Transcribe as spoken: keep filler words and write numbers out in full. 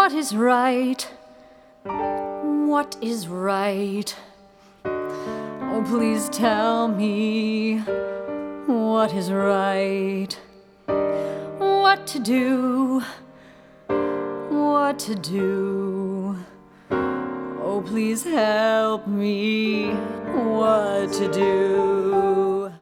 what is right? What is right? Oh, please tell me what is right. What to do? What to do? Oh, please help me what to do.